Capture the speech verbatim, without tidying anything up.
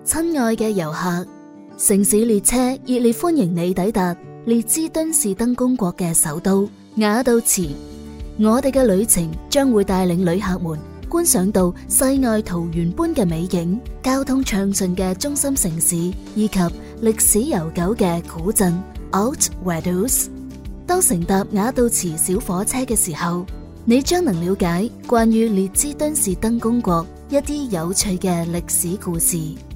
親愛嘅遊客，城市列車熱烈歡迎你抵達列支敦士登公國嘅首都雅杜茨。我哋嘅旅程將會帶領旅客們觀賞到世外桃源般嘅美景、交通暢順嘅中心城市，以及歷史悠久嘅古鎮 Alt Vaduz。當乘搭雅杜茨小火車嘅時候，你將能了解關於列支敦士登公國一啲有趣嘅歷史故事。